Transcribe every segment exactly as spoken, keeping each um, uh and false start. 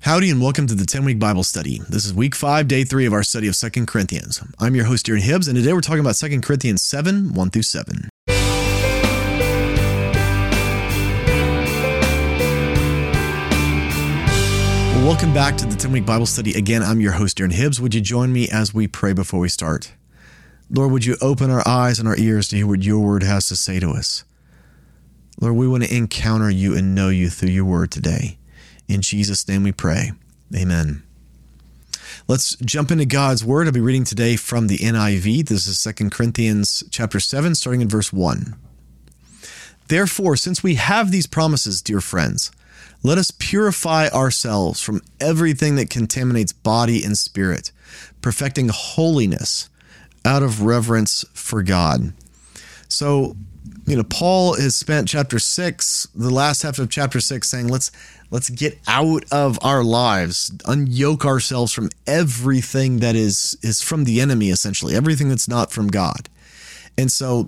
Howdy and welcome to the ten-week Bible study. This is week five, day three of our study of Second Corinthians. I'm your host, Darren Hibbs, and today we're talking about Second Corinthians seven, one through seven. Well, welcome back to the ten-week Bible study. Again, I'm your host, Darren Hibbs. Would you join me as we pray before we start? Lord, would you open our eyes and our ears to hear what your word has to say to us? Lord, we want to encounter you and know you through your word today. In Jesus' name we pray. Amen. Let's jump into God's word. I'll be reading today from the N I V. This is Second Corinthians chapter seven, starting in verse one. Therefore, since we have these promises, dear friends, let us purify ourselves from everything that contaminates body and spirit, perfecting holiness out of reverence for God. So, you know, Paul has spent chapter six, the last half of chapter six, saying, let's let's get out of our lives, unyoke ourselves from everything that is is from the enemy, essentially, everything that's not from God. And so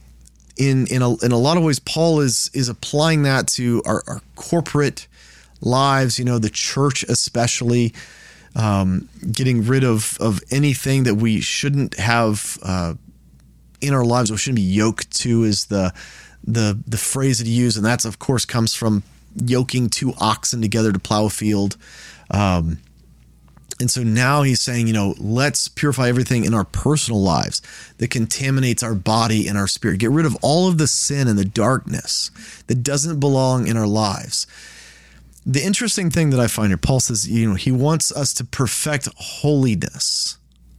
in in a, in a lot of ways, Paul is is applying that to our, our corporate lives, you know, the church especially, um, getting rid of, of anything that we shouldn't have uh in our lives, we shouldn't be yoked to, is the the the phrase that he used, and that's of course comes from yoking two oxen together to plow a field. Um, and so now he's saying, you know, let's purify everything in our personal lives that contaminates our body and our spirit. Get rid of all of the sin and the darkness that doesn't belong in our lives. The interesting thing that I find here, Paul says, you know, he wants us to perfect holiness.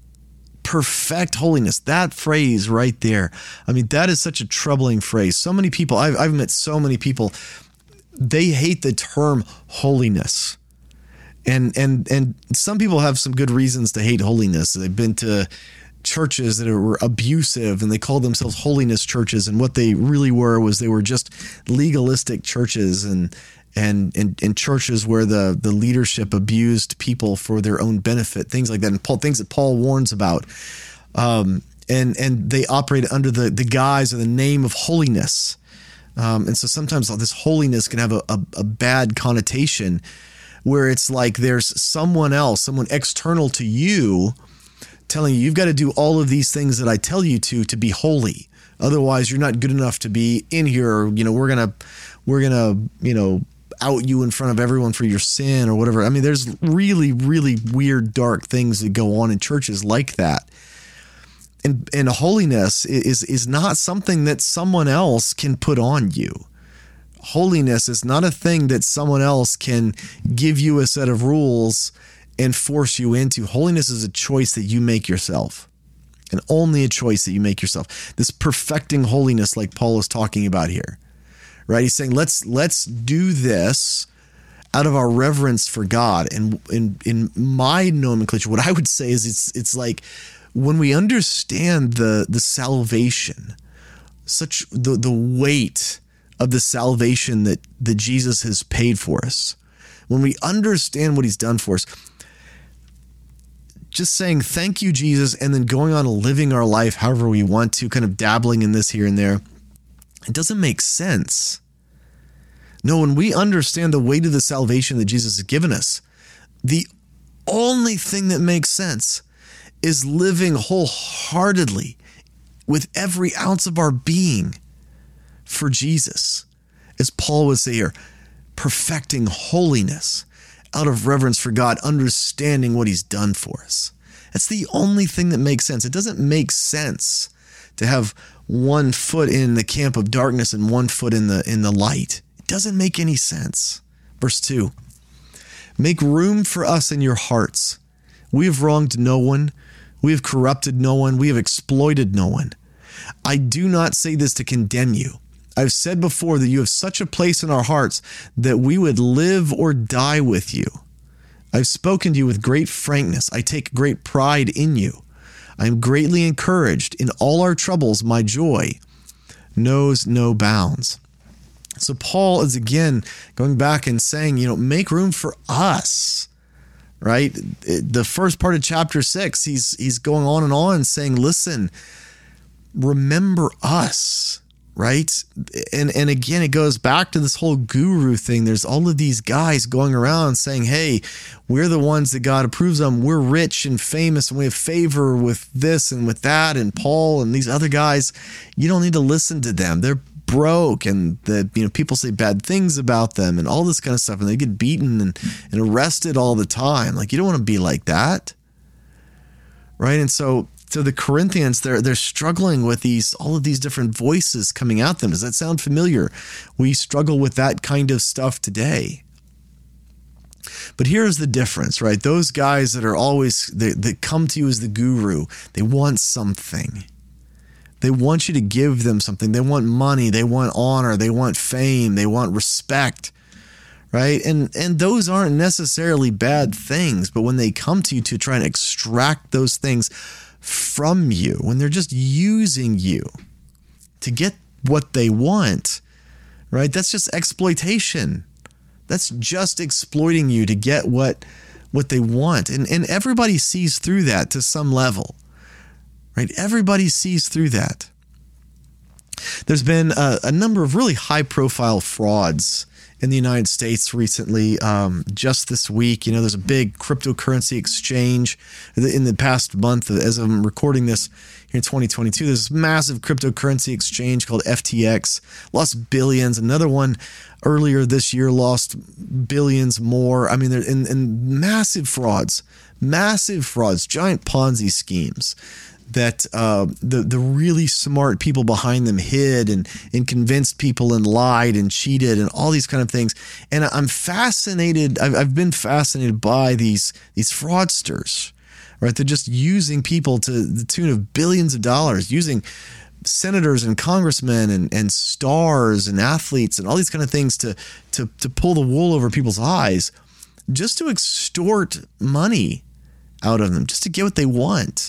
Perfect holiness. That phrase right there. I mean, that is such a troubling phrase. So many people, I've, I've met so many people, they hate the term holiness. And, and, and some people have some good reasons to hate holiness. They've been to churches that were abusive and they called themselves holiness churches. And what they really were was they were just legalistic churches and And, and and churches where the the leadership abused people for their own benefit, things like that, and Paul, things that Paul warns about, um, and and they operate under the the guise or the name of holiness, um, and so sometimes this holiness can have a, a, a bad connotation, where it's like there's someone else, someone external to you, telling you you've got to do all of these things that I tell you to to be holy, otherwise you're not good enough to be in here. Or, you know, we're gonna we're gonna you know. out you in front of everyone for your sin or whatever. I mean, there's really, really weird, dark things that go on in churches like that. And and holiness is is not something that someone else can put on you. Holiness is not a thing that someone else can give you a set of rules and force you into. Holiness is a choice that you make yourself, and only a choice that you make yourself. This perfecting holiness, like Paul is talking about here. Right, he's saying let's let's do this out of our reverence for God. And in in my nomenclature, what I would say is it's it's like when we understand the the salvation, such the the weight of the salvation that that Jesus has paid for us. When we understand what he's done for us, just saying thank you, Jesus, and then going on living our life however we want to, kind of dabbling in this here and there, it doesn't make sense. No, when we understand the weight of the salvation that Jesus has given us, the only thing that makes sense is living wholeheartedly with every ounce of our being for Jesus. As Paul would say here, perfecting holiness out of reverence for God, understanding what he's done for us. That's the only thing that makes sense. It doesn't make sense to have one foot in the camp of darkness and one foot in the in the light. It doesn't make any sense. Verse two, make room for us in your hearts. We have wronged no one. We have corrupted no one. We have exploited no one. I do not say this to condemn you. I've said before that you have such a place in our hearts that we would live or die with you. I've spoken to you with great frankness. I take great pride in you. I am greatly encouraged. In all our troubles, my joy knows no bounds. So Paul is again going back and saying, you know, make room for us, right? The first part of chapter six, he's he's going on and on saying, listen, remember us. right? And and again, it goes back to this whole guru thing. There's all of these guys going around saying, hey, we're the ones that God approves of. We're rich and famous and we have favor with this and with that. And Paul and these other guys, you don't need to listen to them. They're broke, and the you know people say bad things about them and all this kind of stuff, and they get beaten and, and arrested all the time. Like, you don't want to be like that, right? And so so the Corinthians, they're they're struggling with these all of these different voices coming at them. Does that sound familiar? We struggle with that kind of stuff today. But here's the difference, right? Those guys that are always they, that come to you as the guru, they want something. They want you to give them something. They want money. They want honor. They want fame. They want respect, right? And and those aren't necessarily bad things, but when they come to you to try and extract those things from you, when they're just using you to get what they want, right? That's just exploitation. That's just exploiting you to get what what they want. And and everybody sees through that to some level. Right? Everybody sees through that. There's been a, a number of really high-profile frauds in the United States recently. Um, just this week, you know, there's a big cryptocurrency exchange in the past month. As I'm recording this here in twenty twenty-two, there's this massive cryptocurrency exchange called F T X, lost billions. Another one earlier this year lost billions more. I mean, they're in, in massive frauds, massive frauds, giant Ponzi schemes that uh, the the really smart people behind them hid and, and convinced people and lied and cheated and all these kind of things. And I'm fascinated. I've, I've been fascinated by these these fraudsters, right? They're just using people to the tune of billions of dollars, using senators and congressmen and, and stars and athletes and all these kind of things to, to, to pull the wool over people's eyes, just to extort money out of them, just to get what they want.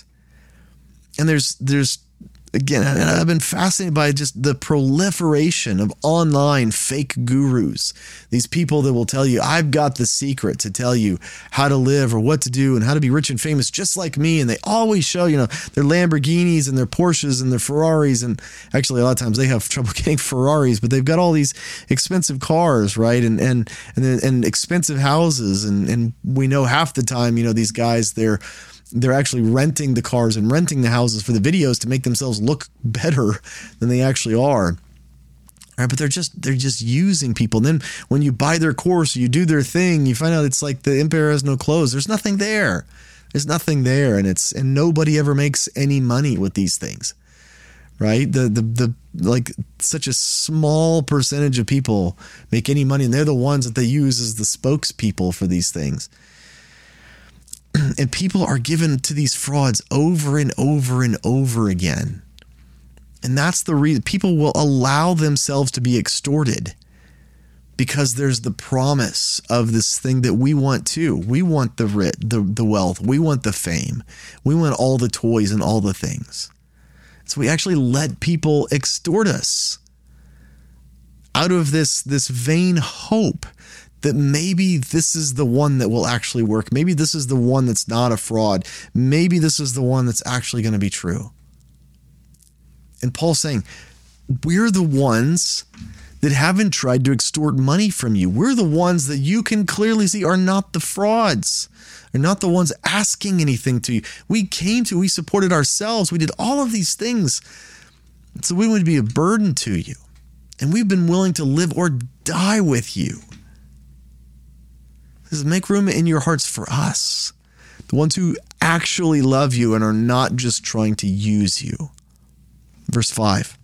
And there's, there's again, I've been fascinated by just the proliferation of online fake gurus. These people that will tell you, I've got the secret to tell you how to live or what to do and how to be rich and famous just like me. And they always show, you know, their Lamborghinis and their Porsches and their Ferraris. And actually, a lot of times they have trouble getting Ferraris, but they've got all these expensive cars, right? And and and, and expensive houses. And, and we know half the time, you know, these guys, they're They're actually renting the cars and renting the houses for the videos to make themselves look better than they actually are. All right, but they're just they're just using people. And then when you buy their course, you do their thing, you find out it's like the emperor has no clothes. There's nothing there. There's nothing there, and it's and nobody ever makes any money with these things, right? The the the like such a small percentage of people make any money, and they're the ones that they use as the spokespeople for these things. And people are given to these frauds over and over and over again. And that's the reason people will allow themselves to be extorted, because there's the promise of this thing that we want too. We want the writ, the, the wealth. We want the fame. We want all the toys and all the things. So we actually let people extort us out of this, this vain hope that maybe this is the one that will actually work. Maybe this is the one that's not a fraud. Maybe this is the one that's actually going to be true. And Paul's saying, we're the ones that haven't tried to extort money from you. We're the ones that you can clearly see are not the frauds, are not the ones asking anything to you. We came to, we supported ourselves. We did all of these things so we would be a burden to you. And we've been willing to live or die with you. This is make room in your hearts for us, the ones who actually love you and are not just trying to use you. Verse five.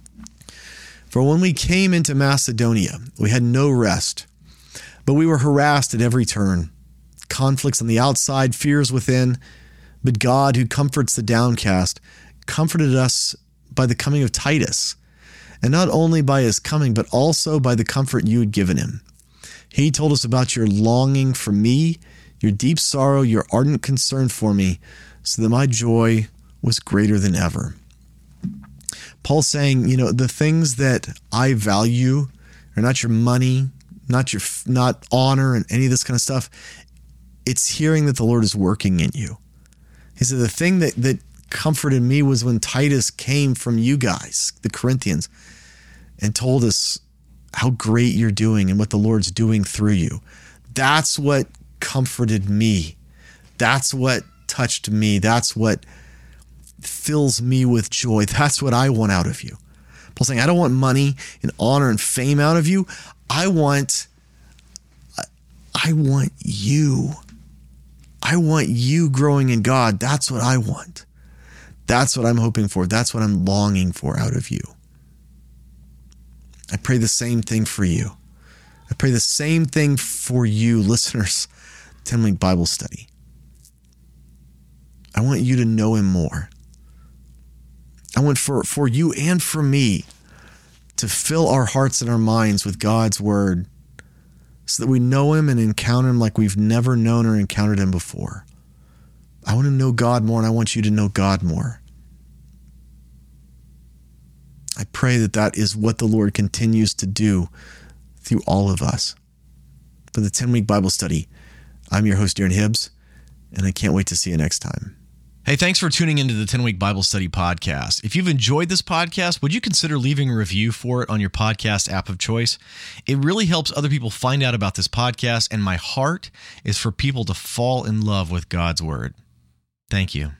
For when we came into Macedonia, we had no rest, but we were harassed at every turn. Conflicts on the outside, fears within. But God, who comforts the downcast, comforted us by the coming of Titus, and not only by his coming, but also by the comfort you had given him. He told us about your longing for me, your deep sorrow, your ardent concern for me, so that my joy was greater than ever. Paul's saying, you know, the things that I value are not your money, not your not honor and any of this kind of stuff. It's hearing that the Lord is working in you. He said the thing that, that comforted me was when Titus came from you guys, the Corinthians. and told us how great you're doing and what the Lord's doing through you. That's what comforted me. That's what touched me. That's what fills me with joy. That's what I want out of you. Paul's saying, I don't want money and honor and fame out of you. I want, I want you. I want you growing in God. That's what I want. That's what I'm hoping for. That's what I'm longing for out of you. I pray the same thing for you. I pray the same thing for you, listeners, ten Week Bible Study. I want you to know him more. I want for, for you and for me to fill our hearts and our minds with God's word so that we know him and encounter him like we've never known or encountered him before. I want to know God more, and I want you to know God more. I pray that that is what the Lord continues to do through all of us. For the ten Week Bible Study, I'm your host, Darren Hibbs, and I can't wait to see you next time. Hey, thanks for tuning into the ten Week Bible Study podcast. If you've enjoyed this podcast, would you consider leaving a review for it on your podcast app of choice? It really helps other people find out about this podcast, and my heart is for people to fall in love with God's word. Thank you.